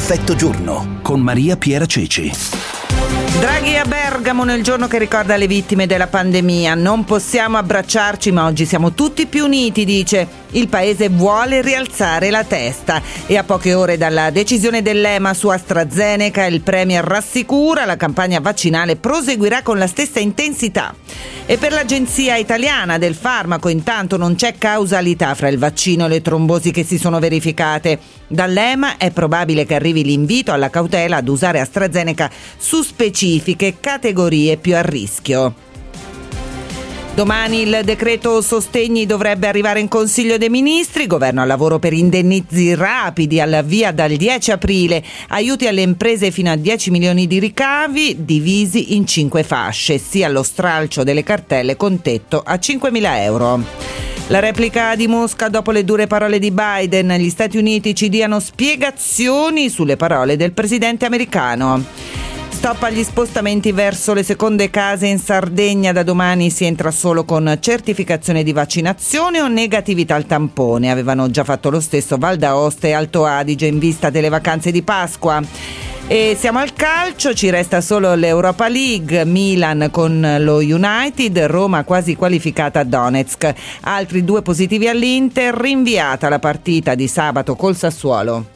Effetto giorno con Maria Piera Ceci. Draghi a Bergamo nel giorno che ricorda le vittime della pandemia. Non possiamo abbracciarci, ma oggi siamo tutti più uniti, dice. Il paese vuole rialzare la testa e a poche ore dalla decisione dell'EMA su AstraZeneca il premier rassicura la campagna vaccinale proseguirà con la stessa intensità. E per l'Agenzia Italiana del Farmaco intanto non c'è causalità fra il vaccino e le trombosi che si sono verificate. Dall'EMA è probabile che arrivi l'invito alla cautela ad usare AstraZeneca su specifiche categorie più a rischio. Domani il decreto sostegni dovrebbe arrivare in Consiglio dei Ministri, governo al lavoro per indennizi rapidi al via dal 10 aprile, aiuti alle imprese fino a 10 milioni di ricavi divisi in 5 fasce, sia allo stralcio delle cartelle con tetto a 5.000 euro. La replica di Mosca dopo le dure parole di Biden, gli Stati Uniti ci diano spiegazioni sulle parole del presidente americano. Stop agli spostamenti verso le seconde case in Sardegna, da domani si entra solo con certificazione di vaccinazione o negatività al tampone. Avevano già fatto lo stesso Val d'Aosta e Alto Adige in vista delle vacanze di Pasqua. E siamo al calcio, ci resta solo l'Europa League, Milan con lo United, Roma quasi qualificata a Donetsk. Altri 2 positivi all'Inter, rinviata la partita di sabato col Sassuolo.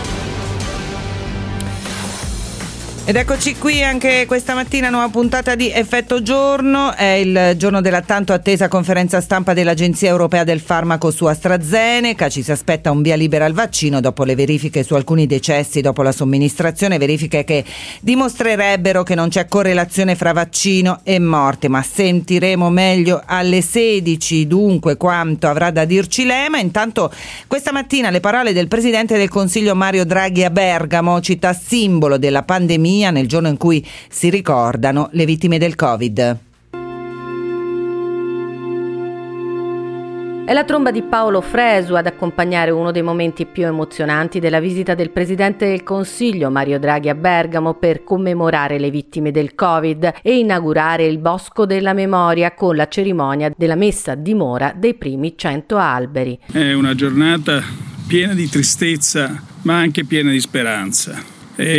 Ed eccoci qui anche questa mattina, nuova puntata di Effetto Giorno. È il giorno della tanto attesa conferenza stampa dell'Agenzia Europea del Farmaco su AstraZeneca. Ci si aspetta un via libera al vaccino dopo le verifiche su alcuni decessi dopo la somministrazione, verifiche che dimostrerebbero che non c'è correlazione fra vaccino e morte, ma sentiremo meglio alle 16 dunque quanto avrà da dirci l'EMA. Intanto questa mattina le parole del Presidente del Consiglio Mario Draghi a Bergamo, città simbolo della pandemia, nel giorno in cui si ricordano le vittime del Covid. È la tromba di Paolo Fresu ad accompagnare uno dei momenti più emozionanti della visita del Presidente del Consiglio Mario Draghi a Bergamo per commemorare le vittime del Covid e inaugurare il Bosco della Memoria con la cerimonia della messa a dimora dei primi 100 alberi. È una giornata piena di tristezza, ma anche piena di speranza.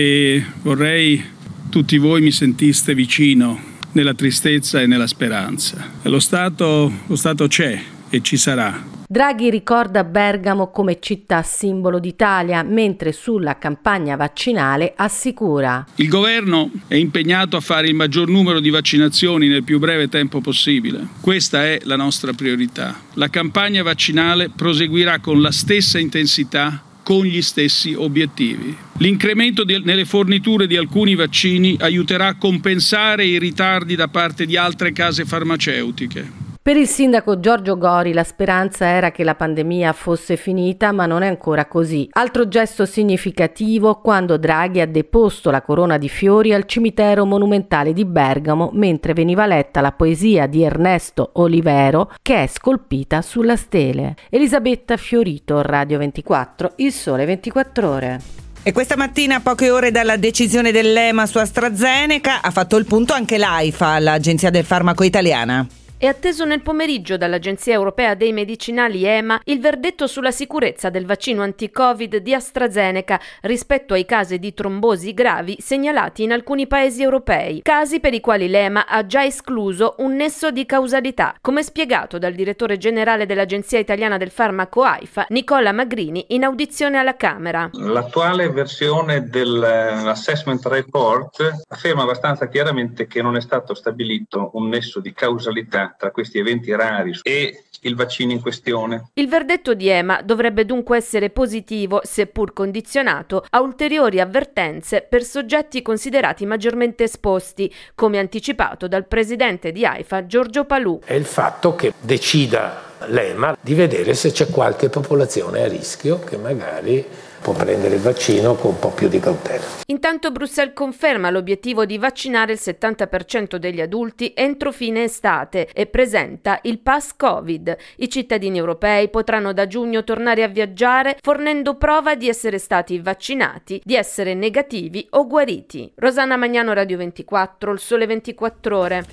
E vorrei tutti voi mi sentiste vicino nella tristezza e nella speranza. Lo Stato c'è e ci sarà. Draghi ricorda Bergamo come città simbolo d'Italia, mentre sulla campagna vaccinale assicura: il governo è impegnato a fare il maggior numero di vaccinazioni nel più breve tempo possibile. Questa è la nostra priorità. La campagna vaccinale proseguirà con la stessa intensità, con gli stessi obiettivi. L'incremento nelle forniture di alcuni vaccini aiuterà a compensare i ritardi da parte di altre case farmaceutiche. Per il sindaco Giorgio Gori la speranza era che la pandemia fosse finita, ma non è ancora così. Altro gesto significativo quando Draghi ha deposto la corona di fiori al cimitero monumentale di Bergamo mentre veniva letta la poesia di Ernesto Olivero che è scolpita sulla stele. Elisabetta Fiorito, Radio 24, Il Sole 24 Ore. E questa mattina, a poche ore dalla decisione dell'EMA su AstraZeneca, ha fatto il punto anche l'AIFA, l'Agenzia del Farmaco Italiana. È atteso nel pomeriggio dall'Agenzia Europea dei Medicinali EMA il verdetto sulla sicurezza del vaccino anti-Covid di AstraZeneca rispetto ai casi di trombosi gravi segnalati in alcuni paesi europei, casi per i quali l'EMA ha già escluso un nesso di causalità, come spiegato dal direttore generale dell'Agenzia Italiana del Farmaco AIFA, Nicola Magrini, in audizione alla Camera. L'attuale versione dell'assessment report afferma abbastanza chiaramente che non è stato stabilito un nesso di causalità tra questi eventi rari e il vaccino in questione. Il verdetto di EMA dovrebbe dunque essere positivo, seppur condizionato a ulteriori avvertenze per soggetti considerati maggiormente esposti, come anticipato dal presidente di AIFA Giorgio Palù. È il fatto che decida l'EMA di vedere se c'è qualche popolazione a rischio che magari può prendere il vaccino con un po' più di cautela. Intanto Bruxelles conferma l'obiettivo di vaccinare il 70% degli adulti entro fine estate e presenta il Pass Covid. I cittadini europei potranno da giugno tornare a viaggiare fornendo prova di essere stati vaccinati, di essere negativi o guariti. Rosanna Magnano, Radio 24, Il Sole 24 Ore.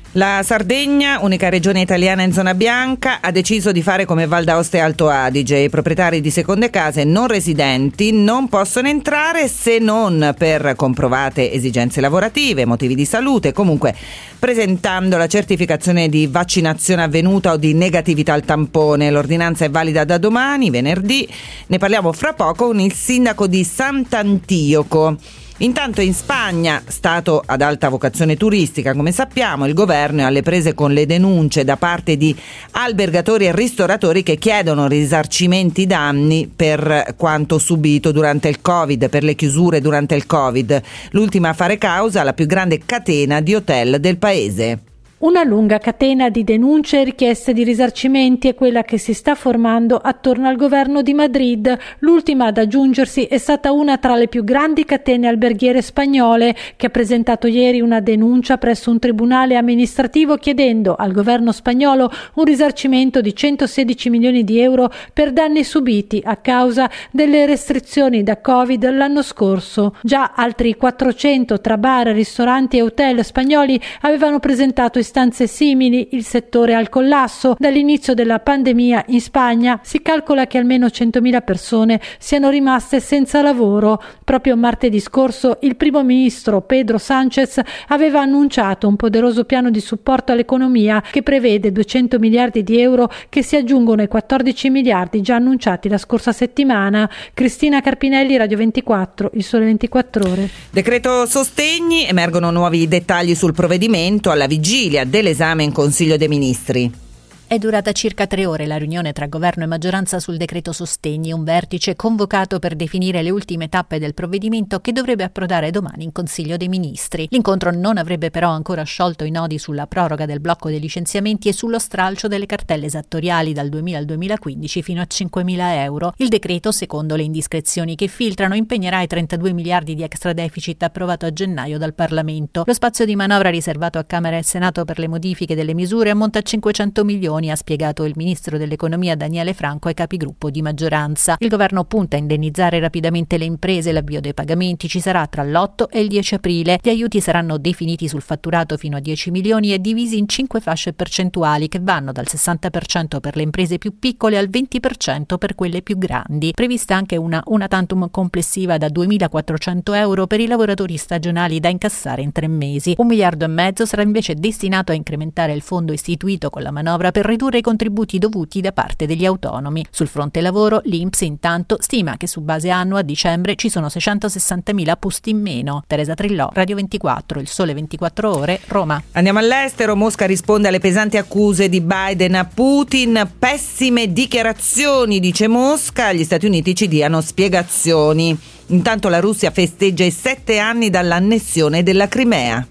La Sardegna, unica regione italiana in zona bianca, ha deciso di fare come Val d'Aosta e Alto Adige. I proprietari di seconde case non residenti non possono entrare se non per comprovate esigenze lavorative, motivi di salute, comunque presentando la certificazione di vaccinazione avvenuta o di negatività al tampone. L'ordinanza è valida da domani, venerdì. Ne parliamo fra poco con il sindaco di Sant'Antioco. Intanto in Spagna, stato ad alta vocazione turistica, come sappiamo, il governo è alle prese con le denunce da parte di albergatori e ristoratori che chiedono risarcimenti danni per quanto subito durante il Covid, per le chiusure durante il Covid. L'ultima a fare causa, la più grande catena di hotel del paese. Una lunga catena di denunce e richieste di risarcimenti è quella che si sta formando attorno al governo di Madrid. L'ultima ad aggiungersi è stata una tra le più grandi catene alberghiere spagnole, che ha presentato ieri una denuncia presso un tribunale amministrativo chiedendo al governo spagnolo un risarcimento di 116 milioni di euro per danni subiti a causa delle restrizioni da Covid l'anno scorso. Già altri 400 tra bar, ristoranti e hotel spagnoli avevano presentato istanze simili. Il settore è al collasso. Dall'inizio della pandemia in Spagna si calcola che almeno 100.000 persone siano rimaste senza lavoro. Proprio martedì scorso il primo ministro Pedro Sánchez aveva annunciato un poderoso piano di supporto all'economia che prevede 200 miliardi di euro che si aggiungono ai 14 miliardi già annunciati la scorsa settimana. Cristina Carpinelli, Radio 24, Il Sole 24 Ore. Decreto sostegni, emergono nuovi dettagli sul provvedimento alla vigilia dell'esame in Consiglio dei Ministri. È durata circa 3 ore la riunione tra governo e maggioranza sul decreto sostegni, un vertice convocato per definire le ultime tappe del provvedimento che dovrebbe approdare domani in Consiglio dei Ministri. L'incontro non avrebbe però ancora sciolto i nodi sulla proroga del blocco dei licenziamenti e sullo stralcio delle cartelle esattoriali dal 2000 al 2015 fino a 5.000 euro. Il decreto, secondo le indiscrezioni che filtrano, impegnerà i 32 miliardi di extra deficit approvato a gennaio dal Parlamento. Lo spazio di manovra riservato a Camera e Senato per le modifiche delle misure ammonta a 500 milioni, ha spiegato il ministro dell'economia Daniele Franco ai capigruppo di maggioranza. Il governo punta a indennizzare rapidamente le imprese. L'avvio dei pagamenti ci sarà tra l'8 e il 10 aprile. Gli aiuti saranno definiti sul fatturato fino a 10 milioni e divisi in 5 fasce percentuali che vanno dal 60% per le imprese più piccole al 20% per quelle più grandi. Prevista anche una tantum complessiva da 2.400 euro per i lavoratori stagionali da incassare in 3 mesi. 1,5 miliardi sarà invece destinato a incrementare il fondo istituito con la manovra per ridurre i contributi dovuti da parte degli autonomi. Sul fronte lavoro, l'INPS intanto stima che su base annua a dicembre ci sono 660.000 posti in meno. Teresa Trillò, Radio 24, Il Sole 24 Ore, Roma. Andiamo all'estero. Mosca risponde alle pesanti accuse di Biden a Putin. Pessime dichiarazioni, dice Mosca. Gli Stati Uniti ci diano spiegazioni. Intanto la Russia festeggia i 7 anni dall'annessione della Crimea.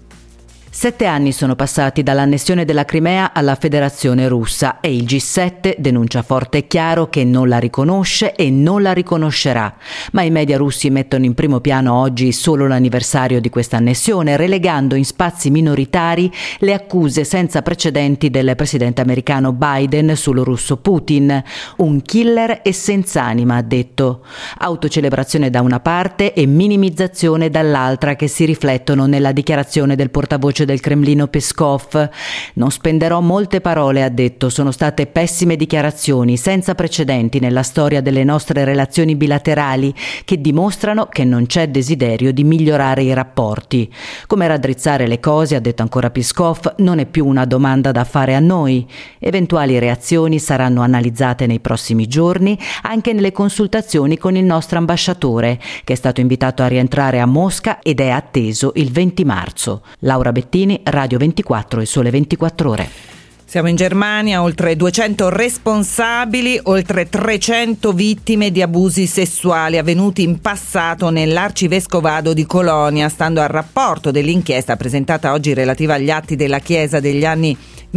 7 anni sono passati dall'annessione della Crimea alla Federazione Russa e il G7 denuncia forte e chiaro che non la riconosce e non la riconoscerà. Ma i media russi mettono in primo piano oggi solo l'anniversario di questa annessione, relegando in spazi minoritari le accuse senza precedenti del presidente americano Biden sul russo Putin. Un killer e senza anima, ha detto. Autocelebrazione da una parte e minimizzazione dall'altra che si riflettono nella dichiarazione del portavoce del Cremlino Peskov. Non spenderò molte parole, ha detto, sono state pessime dichiarazioni senza precedenti nella storia delle nostre relazioni bilaterali che dimostrano che non c'è desiderio di migliorare i rapporti. Come raddrizzare le cose, ha detto ancora Peskov, non è più una domanda da fare a noi. Eventuali reazioni saranno analizzate nei prossimi giorni anche nelle consultazioni con il nostro ambasciatore, che è stato invitato a rientrare a Mosca ed è atteso il 20 marzo. Laura Bettini, Radio 24 e Sole 24 Ore. Siamo in Germania, oltre 200 responsabili, oltre 300 vittime di abusi sessuali avvenuti in passato nell'arcivescovado di Colonia, stando al rapporto dell'inchiesta presentata oggi relativa agli atti della Chiesa degli anni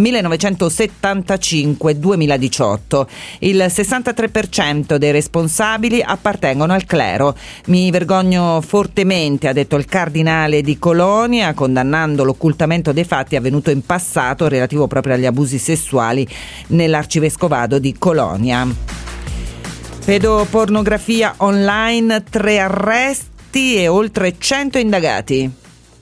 1975-2018. Il 63% dei responsabili appartengono al clero. Mi vergogno fortemente, ha detto il cardinale di Colonia, condannando l'occultamento dei fatti avvenuto in passato relativo proprio agli abusi sessuali nell'arcivescovado di Colonia. Pedopornografia online, 3 arresti e oltre 100 indagati.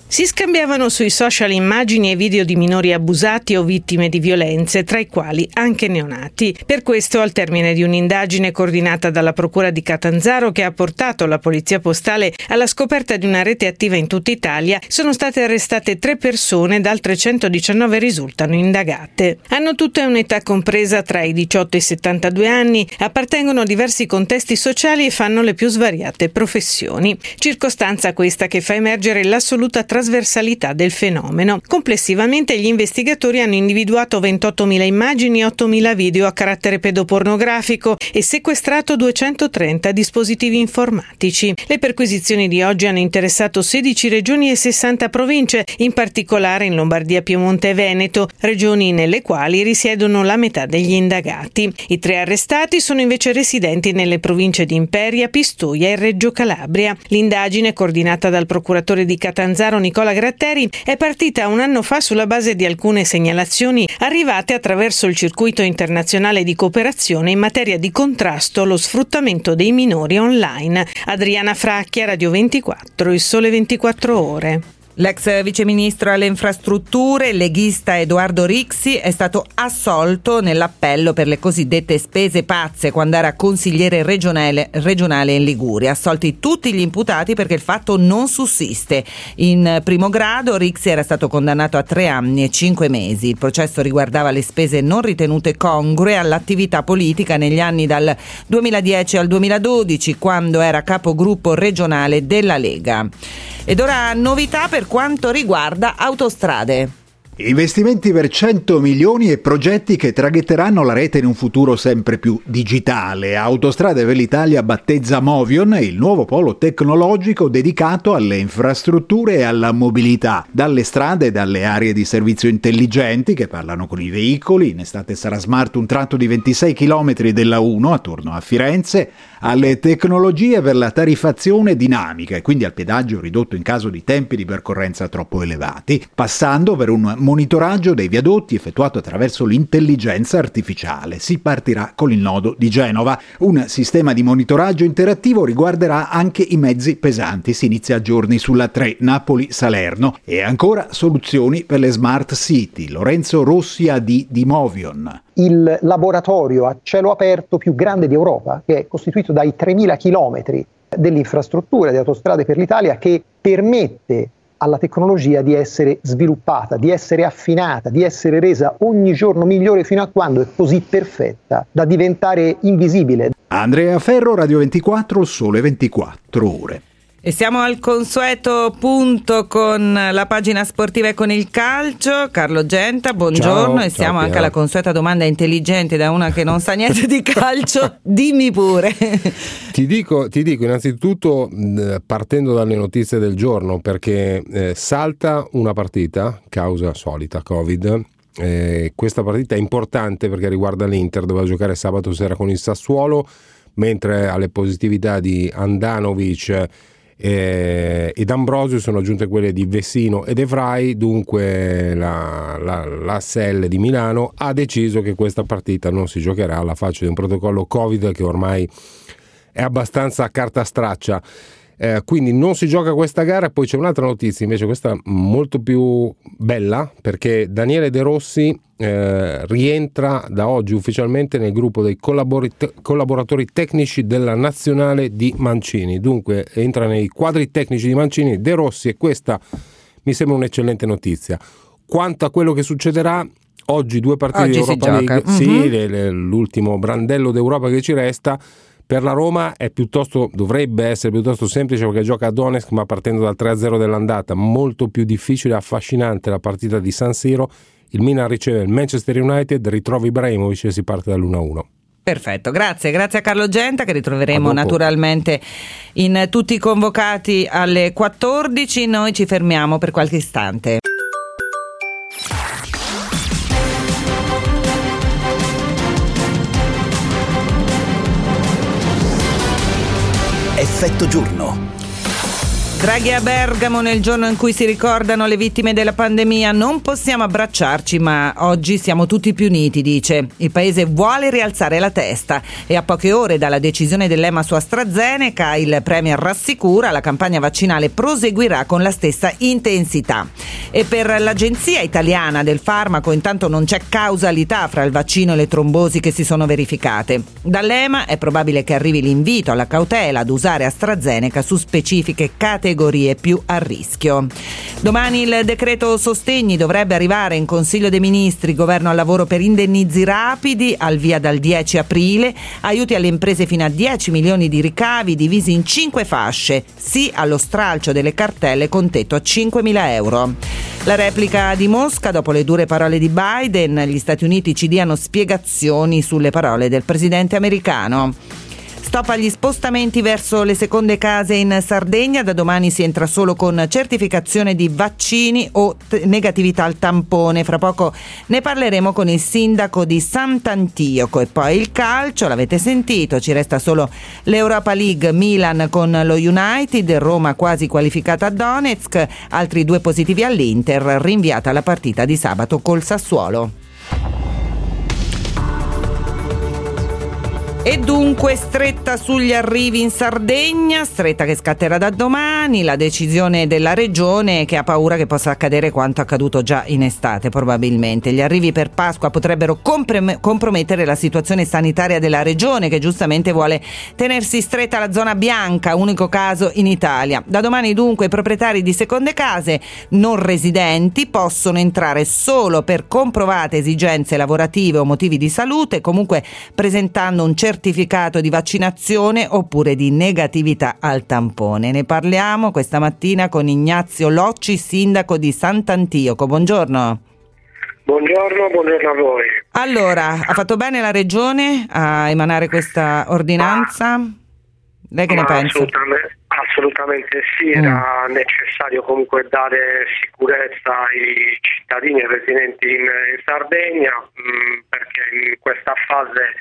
Si scambiavano sui social immagini e video di minori abusati o vittime di violenze, tra i quali anche neonati. Per questo, al termine di un'indagine coordinata dalla Procura di Catanzaro, che ha portato la Polizia Postale alla scoperta di una rete attiva in tutta Italia, sono state arrestate 3 persone ed altre 119 risultano indagate. Hanno tutte un'età compresa tra i 18 e i 72 anni, appartengono a diversi contesti sociali e fanno le più svariate professioni. Circostanza questa che fa emergere l'assoluta trasversalità del fenomeno. Complessivamente gli investigatori hanno individuato 28.000 immagini e 8.000 video a carattere pedopornografico e sequestrato 230 dispositivi informatici. Le perquisizioni di oggi hanno interessato 16 regioni e 60 province, in particolare in Lombardia, Piemonte e Veneto, regioni nelle quali risiedono la metà degli indagati. I 3 arrestati sono invece residenti nelle province di Imperia, Pistoia e Reggio Calabria. L'indagine, coordinata dal procuratore di Catanzaro Nicola Gratteri, è partita un anno fa sulla base di alcune segnalazioni arrivate attraverso il circuito internazionale di cooperazione in materia di contrasto allo sfruttamento dei minori online. Adriana Fracchia, Radio 24, Il Sole 24 Ore. L'ex viceministro alle infrastrutture, leghista Edoardo Rixi, è stato assolto nell'appello per le cosiddette spese pazze quando era consigliere regionale in Liguria. Assolti tutti gli imputati perché il fatto non sussiste. In primo grado Rixi era stato condannato a 3 anni e 5 mesi. Il processo riguardava le spese non ritenute congrue all'attività politica negli anni dal 2010 al 2012, quando era capogruppo regionale della Lega. Ed ora novità per quanto riguarda Autostrade. Investimenti per 100 milioni e progetti che traghetteranno la rete in un futuro sempre più digitale. Autostrade per l'Italia battezza Movion, il nuovo polo tecnologico dedicato alle infrastrutture e alla mobilità. Dalle strade e dalle aree di servizio intelligenti che parlano con i veicoli, in estate sarà smart un tratto di 26 km della 1 attorno a Firenze, alle tecnologie per la tariffazione dinamica e quindi al pedaggio ridotto in caso di tempi di percorrenza troppo elevati, passando per un monitoraggio dei viadotti effettuato attraverso l'intelligenza artificiale. Si partirà con il nodo di Genova. Un sistema di monitoraggio interattivo riguarderà anche i mezzi pesanti. Si inizia a giorni sulla 3 Napoli-Salerno. E ancora soluzioni per le smart city. Lorenzo Rossi di Movion. Il laboratorio a cielo aperto più grande d'Europa, che è costituito dai 3.000 chilometri dell'infrastruttura di Autostrade per l'Italia, che permette alla tecnologia di essere sviluppata, di essere affinata, di essere resa ogni giorno migliore fino a quando è così perfetta da diventare invisibile. Andrea Ferro, Radio 24, Sole 24 Ore. E siamo al consueto punto con la pagina sportiva e con il calcio. Carlo Genta, buongiorno. Ciao, e siamo anche alla consueta domanda intelligente da una che non sa niente di calcio. Dimmi pure. Ti dico innanzitutto, partendo dalle notizie del giorno, perché salta una partita, causa solita Covid. Questa partita è importante perché riguarda l'Inter, doveva giocare sabato sera con il Sassuolo, mentre alle positività di Andanovic ed Ambrosio sono aggiunte quelle di Vessino ed Evrai. Dunque l'ASL di Milano ha deciso che questa partita non si giocherà alla faccia di un protocollo Covid che ormai è abbastanza a carta straccia. Quindi non si gioca questa gara. Poi c'è un'altra notizia invece, questa molto più bella, perché Daniele De Rossi rientra da oggi ufficialmente nel gruppo dei collaboratori tecnici della nazionale di Mancini. Dunque entra nei quadri tecnici di Mancini De Rossi, e questa mi sembra un'eccellente notizia. Quanto a quello che succederà oggi, 2 partite di Europa League, sì, l'ultimo brandello d'Europa che ci resta. Per la Roma dovrebbe essere piuttosto semplice perché gioca a Donetsk, ma partendo dal 3-0 dell'andata. Molto più difficile e affascinante la partita di San Siro. Il Milan riceve il Manchester United, ritrova Ibrahimovic e si parte dall'1-1. Perfetto, grazie a Carlo Genta, che ritroveremo naturalmente in tutti i convocati alle 14. Noi ci fermiamo per qualche istante. Effetto giorno. Draghi a Bergamo nel giorno in cui si ricordano le vittime della pandemia. Non possiamo abbracciarci, ma oggi siamo tutti più uniti, dice. Il paese vuole rialzare la testa e a poche ore dalla decisione dell'EMA su AstraZeneca il premier rassicura la campagna vaccinale proseguirà con la stessa intensità. E per l'Agenzia Italiana del Farmaco intanto non c'è causalità fra il vaccino e le trombosi che si sono verificate. Dall'EMA è probabile che arrivi l'invito alla cautela ad usare AstraZeneca su specifiche categorie più a rischio. Domani il decreto sostegni dovrebbe arrivare in Consiglio dei Ministri, governo al lavoro per indennizi rapidi, al via dal 10 aprile, aiuti alle imprese fino a 10 milioni di ricavi divisi in 5 fasce, sì allo stralcio delle cartelle con tetto a 5.000 euro. La replica di Mosca dopo le dure parole di Biden, gli Stati Uniti ci diano spiegazioni sulle parole del presidente americano. Stop agli spostamenti verso le seconde case in Sardegna, da domani si entra solo con certificazione di vaccini o negatività al tampone. Fra poco ne parleremo con il sindaco di Sant'Antioco. E poi il calcio, l'avete sentito, ci resta solo l'Europa League, Milan con lo United, Roma quasi qualificata a Donetsk, altri 2 positivi all'Inter, rinviata la partita di sabato col Sassuolo. E dunque stretta sugli arrivi in Sardegna, stretta che scatterà da domani, la decisione della regione che ha paura che possa accadere quanto accaduto già in estate probabilmente. Gli arrivi per Pasqua potrebbero compromettere la situazione sanitaria della regione che giustamente vuole tenersi stretta la zona bianca, unico caso in Italia. Da domani dunque i proprietari di seconde case non residenti possono entrare solo per comprovate esigenze lavorative o motivi di salute, comunque presentando un certificato di vaccinazione oppure di negatività al tampone. Ne parliamo questa mattina con Ignazio Locci, sindaco di Sant'Antioco. Buongiorno. Buongiorno a voi. Allora, ha fatto bene la regione a emanare questa ordinanza? Lei che ne pensa? Assolutamente sì, era necessario comunque dare sicurezza ai cittadini e residenti in Sardegna, perché in questa fase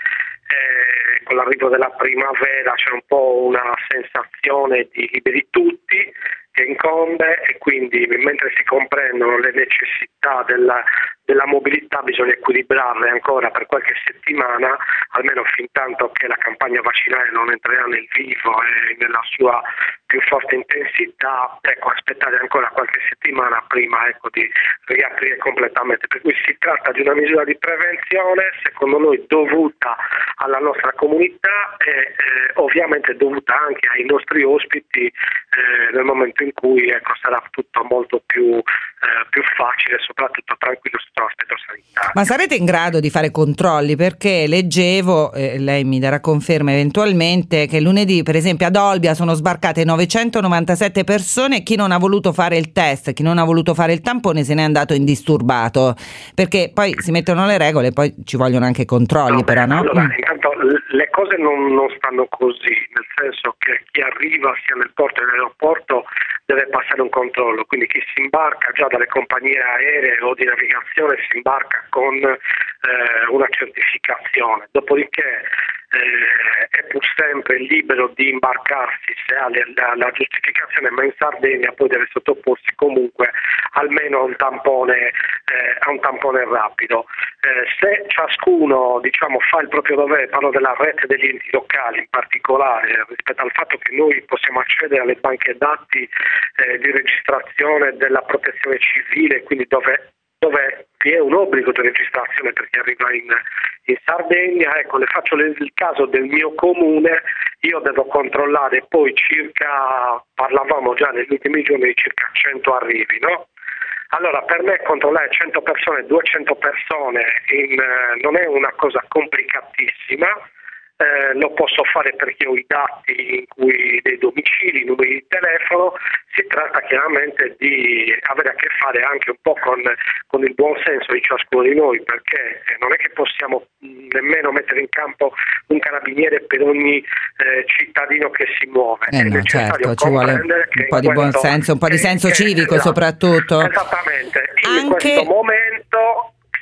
con l'arrivo della primavera c'è un po' una sensazione di liberi tutti che incombe, e quindi mentre si comprendono le necessità della mobilità bisogna equilibrarle ancora per qualche settimana, almeno fin tanto che la campagna vaccinale non entrerà nel vivo e nella sua più forte intensità, aspettare ancora qualche settimana prima di riaprire completamente. Per cui si tratta di una misura di prevenzione, secondo noi dovuta alla nostra comunità e ovviamente dovuta anche ai nostri ospiti nel momento in cui sarà tutto molto più facile e soprattutto tranquillo sotto l'aspetto sanitario. Ma sarete in grado di fare controlli? Perché leggevo, lei mi darà conferma eventualmente, che lunedì per esempio ad Olbia sono sbarcate 997 persone, chi non ha voluto fare il test, chi non ha voluto fare il tampone se n'è andato indisturbato, perché poi si mettono le regole, poi ci vogliono anche controlli. Allora, intanto le cose non stanno così, nel senso che chi arriva sia nel porto che nell'aeroporto deve passare un controllo, quindi chi si imbarca già dalle compagnie aeree o di navigazione si imbarca con una certificazione, dopodiché è pur sempre libero di imbarcarsi se ha la giustificazione, ma in Sardegna poi deve sottoporsi comunque almeno a un tampone rapido. Se ciascuno fa il proprio dovere, parlo della rete degli enti locali in particolare, rispetto al fatto che noi possiamo accedere alle banche dati di registrazione della protezione civile, quindi dove vi è un obbligo di registrazione per chi arriva in Sardegna. Le faccio il caso del mio comune, io devo controllare poi parlavamo già negli ultimi giorni di circa 100 arrivi, no? Allora, per me controllare 100 persone, 200 persone non è una cosa complicatissima. Lo posso fare perché ho i dati dei domicili, i numeri di telefono. Si tratta chiaramente di avere a che fare anche un po' con il buon senso di ciascuno di noi, perché non è che possiamo nemmeno mettere in campo un carabiniere per ogni cittadino che si muove. È necessario comprendere che un po' di buon senso, un po' di senso civico soprattutto. Esattamente. In questo momento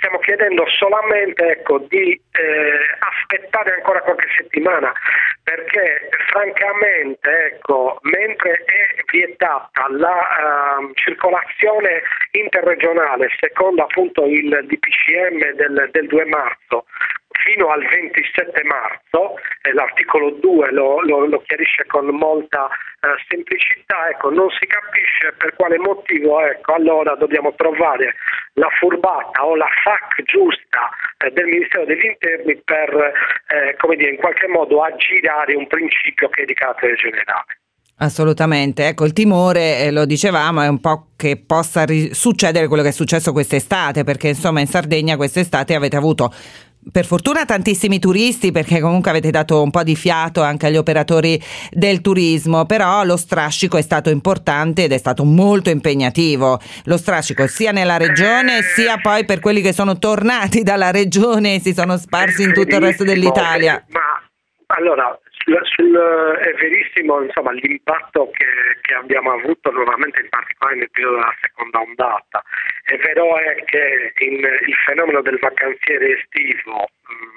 stiamo chiedendo solamente di aspettare ancora qualche settimana, perché francamente mentre è vietata la circolazione interregionale secondo appunto il DPCM del 2 marzo fino al 27 marzo, l'articolo 2 lo chiarisce con molta semplicità, non si capisce per quale motivo allora dobbiamo trovare la furbata o la FAQ giusta del Ministero degli Interni per in qualche modo aggirare un principio che è di carattere generale. Assolutamente, il timore, lo dicevamo, è un po' che possa succedere quello che è successo quest'estate, perché insomma in Sardegna quest'estate avete avuto per fortuna tantissimi turisti, perché comunque avete dato un po' di fiato anche agli operatori del turismo, però lo strascico è stato importante ed è stato molto impegnativo, lo strascico sia nella regione sia poi per quelli che sono tornati dalla regione e si sono sparsi in tutto il resto dell'Italia. Ma allora è verissimo l'impatto che abbiamo avuto nuovamente, in particolare nel periodo della seconda ondata. È vero che il fenomeno del vacanziere estivo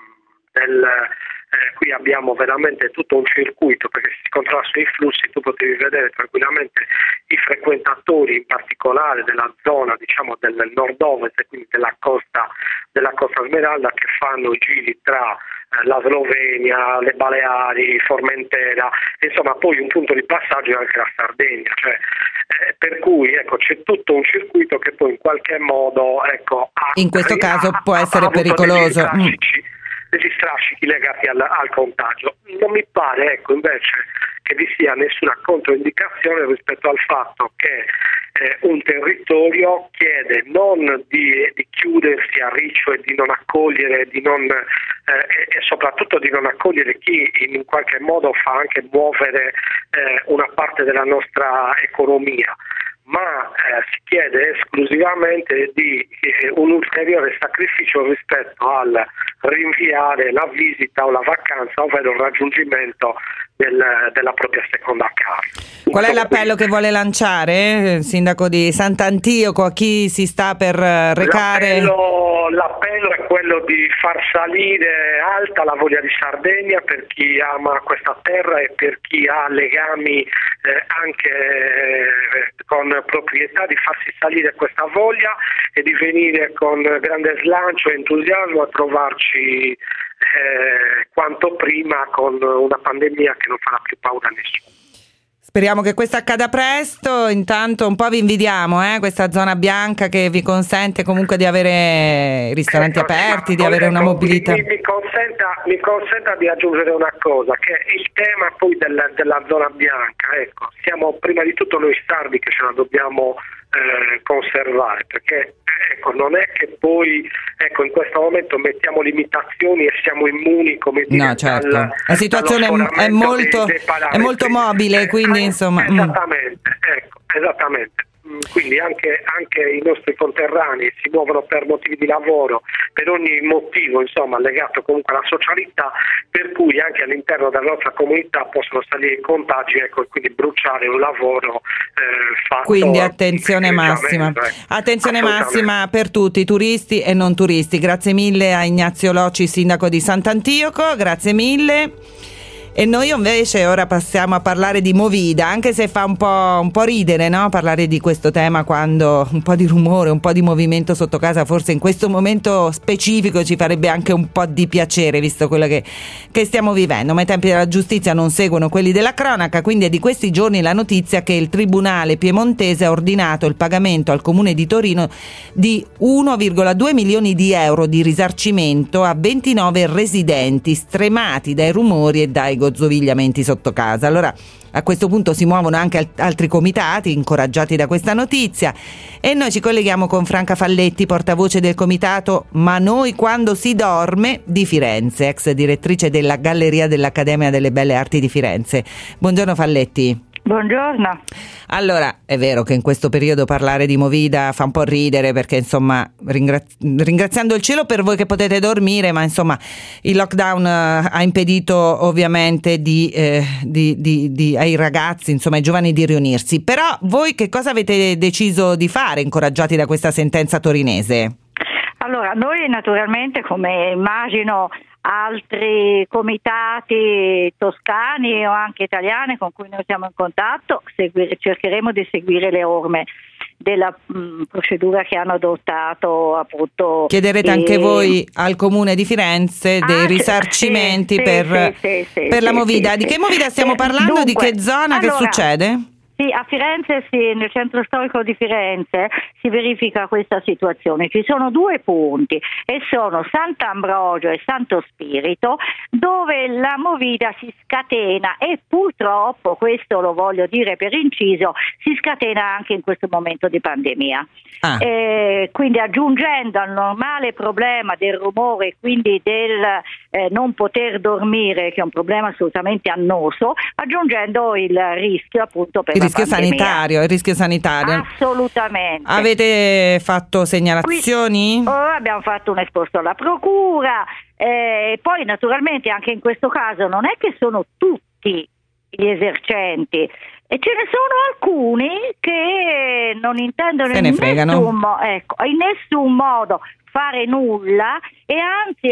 qui abbiamo veramente tutto un circuito, perché si controlla sui flussi, tu potevi vedere tranquillamente i frequentatori in particolare della zona del nord-ovest e quindi della costa Smeralda, che fanno i giri tra la Slovenia, le Baleari, Formentera, insomma poi un punto di passaggio è anche la Sardegna, per cui c'è tutto un circuito che poi in qualche modo in questo caso può essere pericoloso. Degli strascichi legati al contagio. Non mi pare invece che vi sia nessuna controindicazione rispetto al fatto che un territorio chiede non di chiudersi a riccio e di non accogliere e soprattutto di non accogliere chi in qualche modo fa anche muovere una parte della nostra economia, ma si chiede esclusivamente di un ulteriore sacrificio rispetto al rinviare la visita o la vacanza, ovvero il raggiungimento della propria seconda casa. Qual è l'appello che vuole lanciare, sindaco di Sant'Antioco, a chi si sta per recare? L'appello è quello di far salire alta la voglia di Sardegna per chi ama questa terra e per chi ha legami anche con proprietà, di farsi salire questa voglia e di venire con grande slancio e entusiasmo a trovarci quanto prima con una pandemia che non farà più paura a nessuno. Speriamo che questo accada presto. Intanto un po' vi invidiamo questa zona bianca che vi consente comunque di avere ristoranti aperti, di avere una mobilità. Mi consenta di aggiungere una cosa, che il tema poi della zona bianca, siamo prima di tutto noi sardi che ce la dobbiamo conservare, perché non è che poi in questo momento mettiamo limitazioni e siamo immuni, come dire, no, certo. La situazione è molto mobile, quindi insomma esattamente. Quindi anche i nostri conterranei si muovono per motivi di lavoro, per ogni motivo legato comunque alla socialità, per cui anche all'interno della nostra comunità possono salire i contagi e quindi bruciare un lavoro fatto. Quindi attenzione massima per tutti, turisti e non turisti. Grazie mille a Ignazio Loci, sindaco di Sant'Antioco, grazie mille. E noi invece ora passiamo a parlare di Movida, anche se fa un po' ridere, no? Parlare di questo tema quando un po' di rumore, un po' di movimento sotto casa, forse in questo momento specifico ci farebbe anche un po' di piacere, visto quello che stiamo vivendo, ma i tempi della giustizia non seguono quelli della cronaca, quindi è di questi giorni la notizia che il Tribunale piemontese ha ordinato il pagamento al Comune di Torino di 1,2 milioni di euro di risarcimento a 29 residenti stremati dai rumori e dai gozzovigliamenti sotto casa. Allora a questo punto si muovono anche altri comitati incoraggiati da questa notizia e noi ci colleghiamo con Franca Falletti, portavoce del comitato Ma Noi Quando Si Dorme di Firenze, ex direttrice della Galleria dell'Accademia delle Belle Arti di Firenze. Buongiorno Falletti. Buongiorno. Allora, è vero che in questo periodo parlare di Movida fa un po' ridere, perché insomma ringraziando il cielo per voi che potete dormire, ma insomma il lockdown ha impedito ovviamente ai ragazzi, insomma ai giovani, di riunirsi. Però voi che cosa avete deciso di fare, incoraggiati da questa sentenza torinese? Allora, Allora, noi naturalmente, come immagino altri comitati toscani o anche italiani con cui noi siamo in contatto, cercheremo di seguire le orme della procedura che hanno adottato, appunto. Chiederete anche voi al Comune di Firenze dei risarcimenti per la movida. Di che movida stiamo parlando? Dunque, di che zona? Allora, che succede? Sì, a Firenze, nel centro storico di Firenze si verifica questa situazione. Ci sono 2 punti e sono Sant'Ambrogio e Santo Spirito, dove la movida si scatena e purtroppo, questo lo voglio dire per inciso, si scatena anche in questo momento di pandemia. Quindi aggiungendo al normale problema del rumore e quindi del non poter dormire, che è un problema assolutamente annoso, aggiungendo il rischio appunto per il rischio sanitario. Assolutamente. Avete fatto segnalazioni? Abbiamo fatto un esposto alla procura, poi naturalmente anche in questo caso non è che sono tutti gli esercenti, e ce ne sono alcuni che non intendono in nessun modo fare nulla, e anzi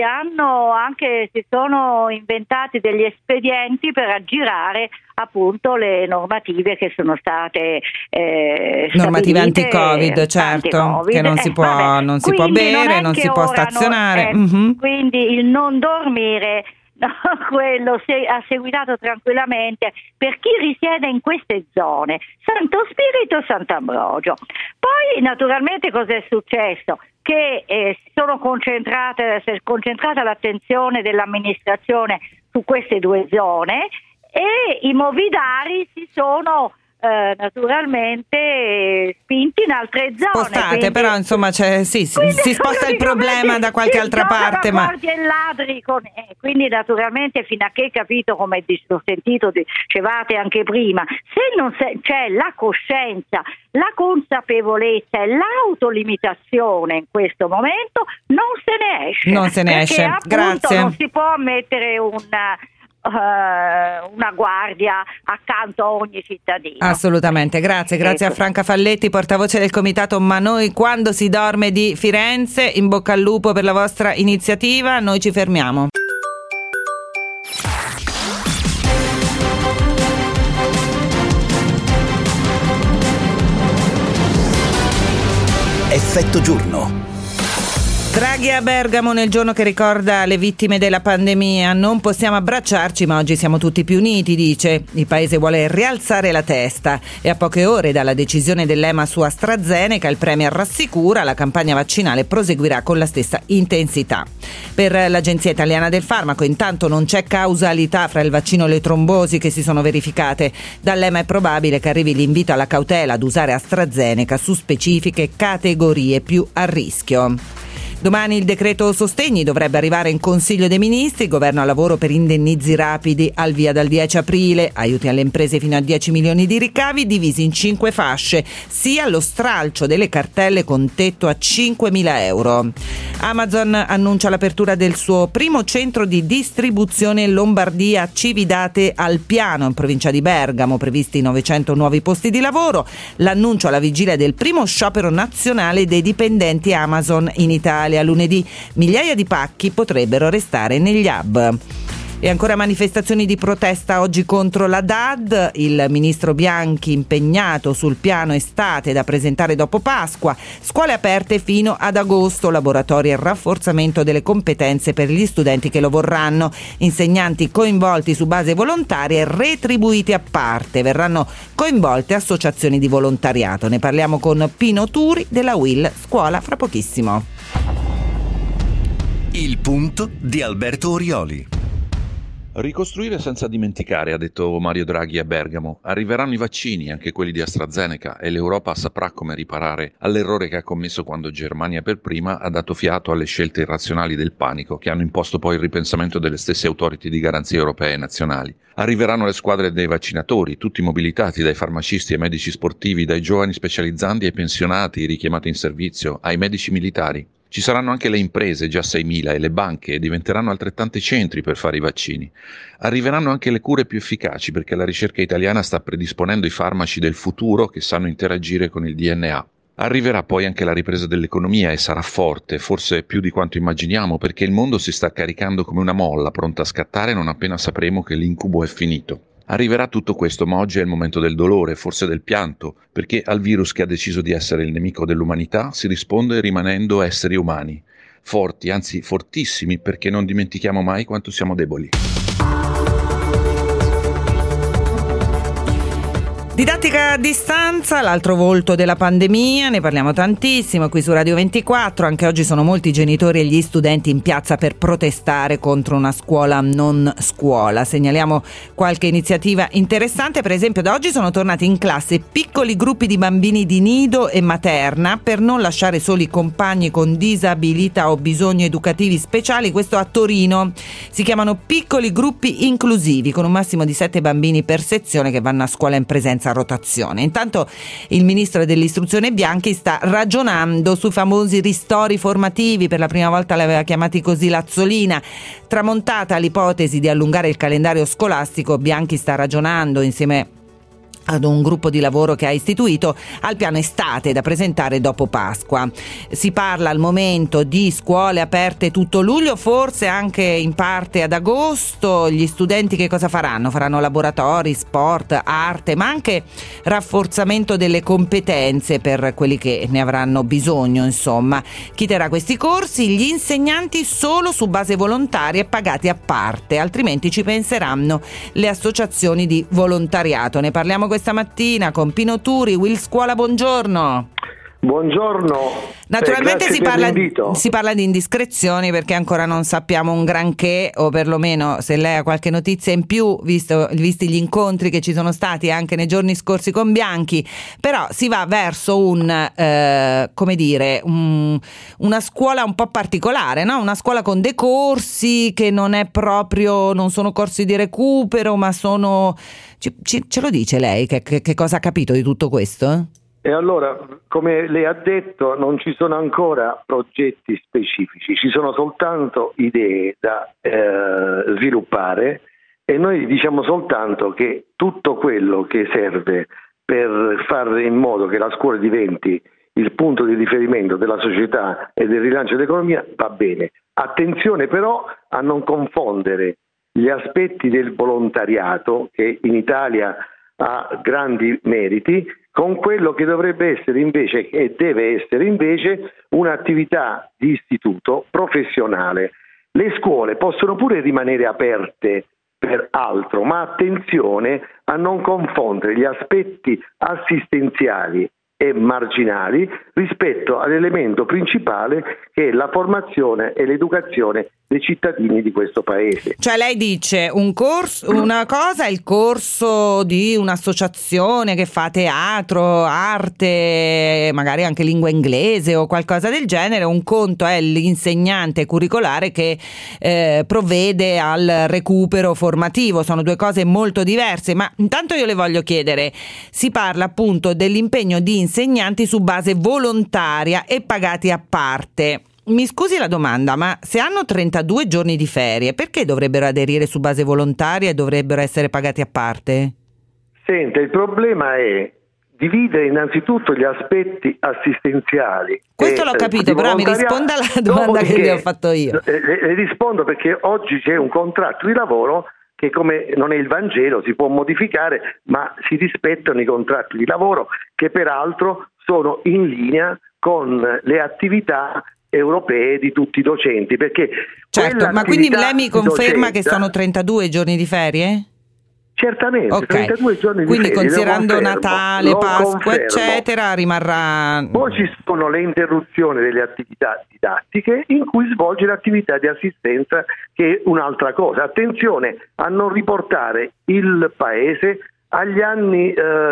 si sono inventati degli espedienti per aggirare appunto le normative che sono state normative anti-Covid, certo, anti-Covid, che non si può bere, non si può stazionare. Quindi il non dormire, quello ha seguitato tranquillamente per chi risiede in queste zone, Santo Spirito e Sant'Ambrogio. Poi naturalmente cosa è successo? Che si è concentrata l'attenzione dell'amministrazione su queste 2 zone, e i movidari si sono naturalmente spinti in altre zone. Spostate, però insomma si sposta il problema da qualche altra parte. Guardie e ladri quindi naturalmente, fino a che capito, come ho sentito dicevate anche prima, se c'è la coscienza, la consapevolezza e l'autolimitazione in questo momento, non se ne esce. Perché, appunto, grazie. Non si può mettere una guardia accanto a ogni cittadino. Assolutamente, grazie a Franca Falletti, portavoce del comitato Ma Noi Quando Si Dorme di Firenze. In bocca al lupo per la vostra iniziativa, noi ci fermiamo. Effetto giorno. Draghi a Bergamo nel giorno che ricorda le vittime della pandemia. Non possiamo abbracciarci, ma oggi siamo tutti più uniti, dice. Il paese vuole rialzare la testa e a poche ore dalla decisione dell'EMA su AstraZeneca il Premier rassicura, la campagna vaccinale proseguirà con la stessa intensità. Per l'Agenzia Italiana del Farmaco intanto non c'è causalità fra il vaccino e le trombosi che si sono verificate. Dall'EMA è probabile che arrivi l'invito alla cautela ad usare AstraZeneca su specifiche categorie più a rischio. Domani il decreto sostegni dovrebbe arrivare in Consiglio dei Ministri, governo al lavoro per indennizi rapidi al via dal 10 aprile, aiuti alle imprese fino a 10 milioni di ricavi divisi in 5 fasce, sia lo stralcio delle cartelle con tetto a 5.000 euro. Amazon annuncia l'apertura del suo primo centro di distribuzione in Lombardia a Cividate al Piano, in provincia di Bergamo, previsti 900 nuovi posti di lavoro. L'annuncio alla vigilia del primo sciopero nazionale dei dipendenti Amazon in Italia. Lunedì migliaia di pacchi potrebbero restare negli hub. E ancora manifestazioni di protesta oggi contro la DAD, il ministro Bianchi impegnato sul piano estate da presentare dopo Pasqua, scuole aperte fino ad agosto, laboratori e rafforzamento delle competenze per gli studenti che lo vorranno, insegnanti coinvolti su base volontaria e retribuiti a parte, verranno coinvolte associazioni di volontariato. Ne parliamo con Pino Turi della UIL Scuola fra pochissimo. Il punto di Alberto Orioli. Ricostruire senza dimenticare, ha detto Mario Draghi a Bergamo. Arriveranno i vaccini, anche quelli di AstraZeneca, e l'Europa saprà come riparare all'errore che ha commesso quando Germania per prima ha dato fiato alle scelte irrazionali del panico, che hanno imposto poi il ripensamento delle stesse authority di garanzie europee e nazionali. Arriveranno le squadre dei vaccinatori, tutti mobilitati dai farmacisti ai medici sportivi, dai giovani specializzandi ai pensionati richiamati in servizio, ai medici militari. Ci saranno anche le imprese, già 6.000, e le banche, e diventeranno altrettanti centri per fare i vaccini. Arriveranno anche le cure più efficaci, perché la ricerca italiana sta predisponendo i farmaci del futuro che sanno interagire con il DNA. Arriverà poi anche la ripresa dell'economia e sarà forte, forse più di quanto immaginiamo, perché il mondo si sta caricando come una molla, pronta a scattare non appena sapremo che l'incubo è finito. Arriverà tutto questo, ma oggi è il momento del dolore, forse del pianto, perché al virus che ha deciso di essere il nemico dell'umanità si risponde rimanendo esseri umani, forti, anzi fortissimi, perché non dimentichiamo mai quanto siamo deboli. Didattica a distanza, l'altro volto della pandemia, ne parliamo tantissimo qui su Radio 24, anche oggi sono molti i genitori e gli studenti in piazza per protestare contro una scuola non scuola. Segnaliamo qualche iniziativa interessante, per esempio da oggi sono tornati in classe piccoli gruppi di bambini di nido e materna per non lasciare soli compagni con disabilità o bisogni educativi speciali, questo a Torino. Si chiamano piccoli gruppi inclusivi con un massimo di 7 bambini per sezione che vanno a scuola in presenza rotazione. Intanto il ministro dell'istruzione Bianchi sta ragionando sui famosi ristori formativi, per la prima volta li aveva chiamati così Lazzolina. Tramontata l'ipotesi di allungare il calendario scolastico, Bianchi sta ragionando insieme ad un gruppo di lavoro che ha istituito al piano estate da presentare dopo Pasqua. Si parla al momento di scuole aperte tutto luglio, forse anche in parte ad agosto. Gli studenti che cosa faranno? Faranno laboratori, sport, arte, ma anche rafforzamento delle competenze per quelli che ne avranno bisogno, insomma. Chi terrà questi corsi? Gli insegnanti solo su base volontaria e pagati a parte, altrimenti ci penseranno le associazioni di volontariato. Ne parliamo questa mattina con Pino Turi, Will Scuola, buongiorno. Buongiorno. Naturalmente si parla di indiscrezioni perché ancora non sappiamo un granché, o perlomeno se lei ha qualche notizia in più, visti gli incontri che ci sono stati anche nei giorni scorsi con Bianchi, però si va verso una scuola un po' particolare, no? Una scuola con dei corsi che non sono corsi di recupero, ma sono... Ce lo dice lei che cosa ha capito di tutto questo? E allora, come lei ha detto, non ci sono ancora progetti specifici, ci sono soltanto idee da sviluppare, e noi diciamo soltanto che tutto quello che serve per fare in modo che la scuola diventi il punto di riferimento della società e del rilancio dell'economia va bene. Attenzione però a non confondere gli aspetti del volontariato, che in Italia ha grandi meriti, con quello che dovrebbe essere invece e deve essere invece un'attività di istituto professionale. Le scuole possono pure rimanere aperte per altro, ma attenzione a non confondere gli aspetti assistenziali e marginali rispetto all'elemento principale che è la formazione e l'educazione dei cittadini di questo paese. Cioè lei dice una cosa è il corso di un'associazione che fa teatro, arte, magari anche lingua inglese o qualcosa del genere, un conto è l'insegnante curricolare che provvede al recupero formativo, sono due cose molto diverse. Ma intanto io le voglio chiedere, si parla appunto dell'impegno di insegnanti su base volontaria e pagati a parte. Mi scusi la domanda, ma se hanno 32 giorni di ferie, perché dovrebbero aderire su base volontaria e dovrebbero essere pagati a parte? Senta, il problema è dividere innanzitutto gli aspetti assistenziali. Questo l'ho capito, però mi risponda alla domanda che le ho fatto io. Le rispondo perché oggi c'è un contratto di lavoro che, come non è il Vangelo, si può modificare, ma si rispettano i contratti di lavoro che peraltro sono in linea con le attività europee di tutti i docenti, perché certo, ma quindi lei mi conferma che sono 32 giorni di ferie? Certamente, okay. 32 giorni quindi di ferie. Quindi considerando Natale, Pasqua, eccetera, rimarrà... Poi ci sono le interruzioni delle attività didattiche in cui svolge l'attività di assistenza, che è un'altra cosa. Attenzione a non riportare il paese agli anni...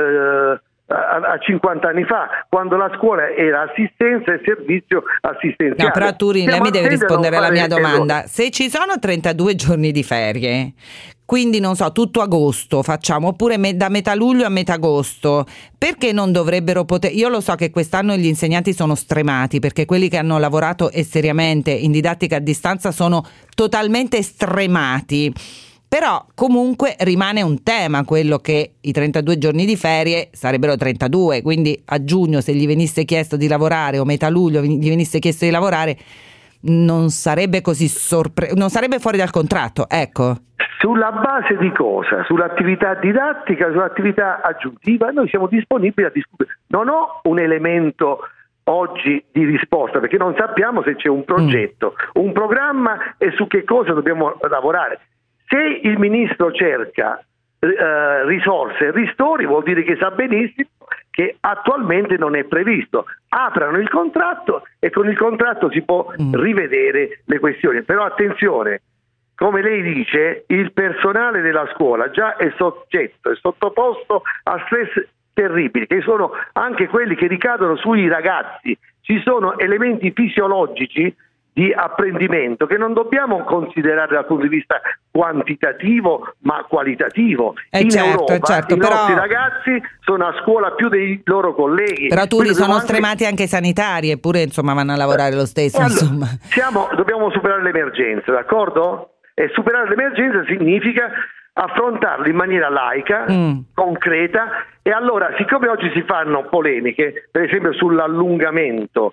a 50 anni fa, quando la scuola era assistenza e servizio assistenziale. No, però Turi, lei mi deve rispondere alla mia domanda. Se ci sono 32 giorni di ferie, quindi non so, tutto agosto facciamo, oppure da metà luglio a metà agosto, perché non dovrebbero poter... Io lo so che quest'anno gli insegnanti sono stremati, perché quelli che hanno lavorato seriamente in didattica a distanza sono totalmente stremati. Però comunque rimane un tema quello che i 32 giorni di ferie sarebbero 32, quindi a giugno se gli venisse chiesto di lavorare o metà luglio gli venisse chiesto di lavorare non sarebbe così non sarebbe fuori dal contratto, ecco. Sulla base di cosa? Sull'attività didattica, sull'attività aggiuntiva? Noi siamo disponibili a discutere. Non ho un elemento oggi di risposta, perché non sappiamo se c'è un progetto, un programma e su che cosa dobbiamo lavorare. Se il ministro cerca risorse e ristori, vuol dire che sa benissimo che attualmente non è previsto. Aprano il contratto e con il contratto si può rivedere le questioni. Però attenzione, come lei dice, il personale della scuola già è sottoposto a stress terribili, che sono anche quelli che ricadono sui ragazzi. Ci sono elementi fisiologici di apprendimento che non dobbiamo considerare dal punto di vista quantitativo ma qualitativo. Europa i nostri ragazzi sono a scuola più dei loro colleghi. Però tu sono stremati anche sanitari, eppure insomma vanno a lavorare lo stesso. Insomma. Dobbiamo superare l'emergenza, d'accordo? E superare l'emergenza significa affrontarlo in maniera laica, concreta, e allora siccome oggi si fanno polemiche, per esempio sull'allungamento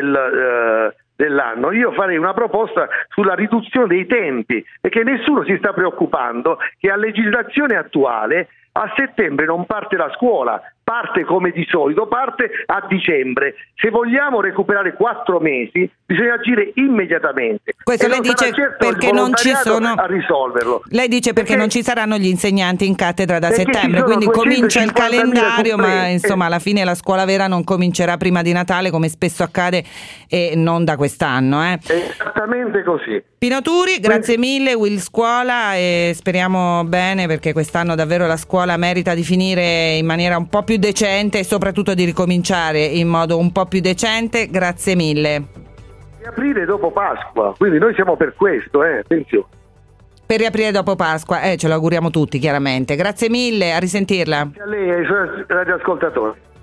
dell'anno, io farei una proposta sulla riduzione dei tempi, perché nessuno si sta preoccupando che a legislazione attuale a settembre non parte la scuola, parte come di solito, parte a dicembre. Se vogliamo recuperare 4 mesi bisogna agire immediatamente. Questo lei dice perché non ci sono a risolverlo. Lei dice perché non ci saranno gli insegnanti in cattedra da settembre, quindi comincia il calendario, ma insomma alla fine la scuola vera non comincerà prima di Natale come spesso accade e non da quest'anno. Esattamente così. Pino Turi, grazie mille, Will Scuola, e speriamo bene perché quest'anno davvero la scuola merita di finire in maniera un po' più decente e soprattutto di ricominciare in modo un po' più decente. Grazie mille. Riaprire dopo Pasqua, quindi noi siamo per questo, attenzione. Per riaprire dopo Pasqua, ce lo auguriamo tutti chiaramente. Grazie mille, a risentirla. Grazie a lei e ai suoi radioascoltatori.